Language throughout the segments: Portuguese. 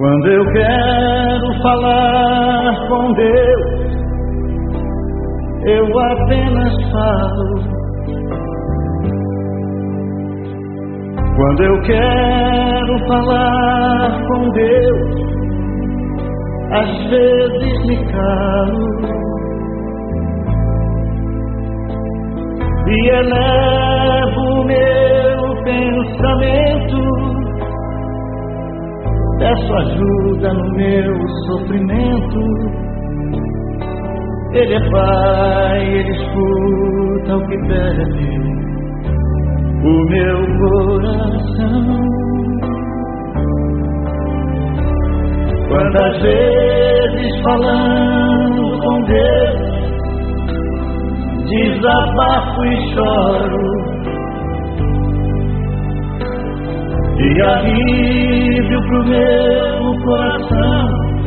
Quando eu quero falar com Deus, eu apenas falo. Quando eu quero falar com Deus, às vezes me calo e elevo o meu pensamento. Peço ajuda no meu sofrimento. Ele é Pai, Ele escuta o que pede o meu coração. Quantas vezes falando com Deus, desabafo e choro, de alívio pro meu coração,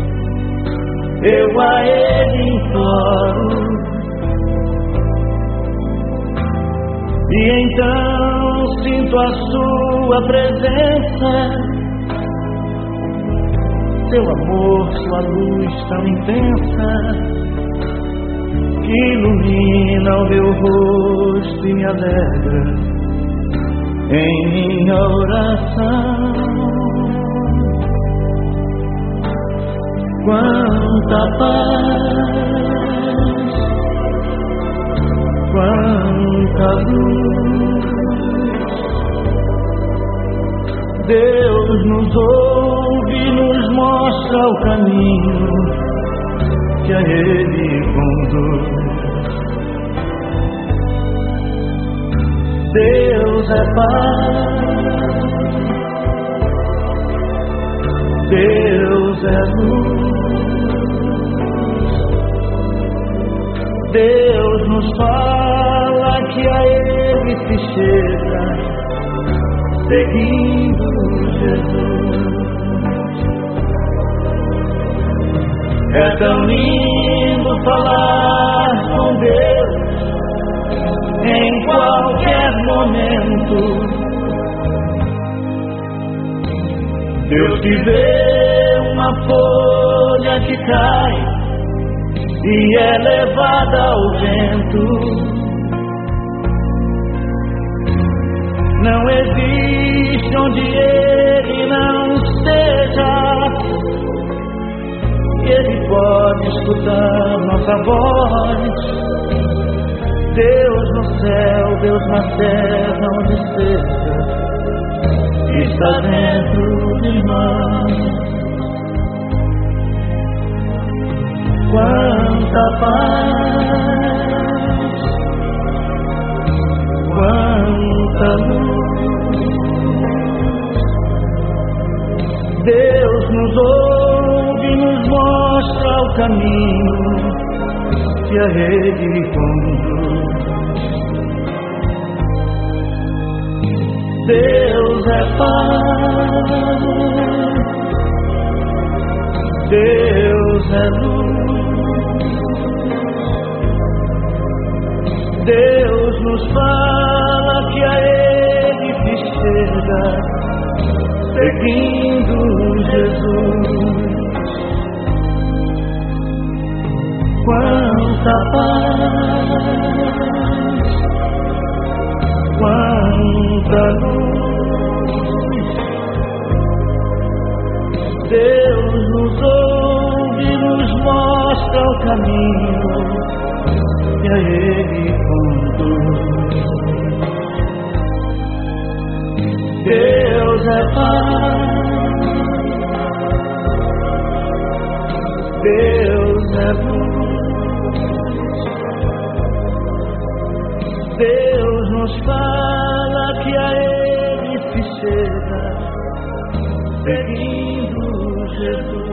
eu a Ele imploro. E então sinto a sua presença, seu amor, sua luz tão intensa, que ilumina o meu rosto e me alegra em minha oração. Quanta paz, quanta luz, Deus nos ouve e nos mostra o caminho que a Ele conduz. Deus é paz, Deus é luz, Deus nos fala que a Ele se chega, seguindo Jesus. É tão lindo falar com Deus em qualquer momento. Deus que vê uma folha que cai e é levada ao vento. Não existe onde Ele não esteja. Ele pode escutar nossa voz. Deus no céu, Deus na terra, onde esteja, está dentro de nós. Quanta paz, quanta luz, Deus nos ouve e nos mostra o caminho que a Ele conduz. Deus é paz, Deus é luz, Deus nos fala que a Ele se chega, seguindo Jesus. Quanta paz, quanta luz, Deus nos ouve e nos mostra o caminho que a Ele conduz. Deus é paz, Deus é luz, Deus nos fala que a Ele se chega, seguindo Jesus.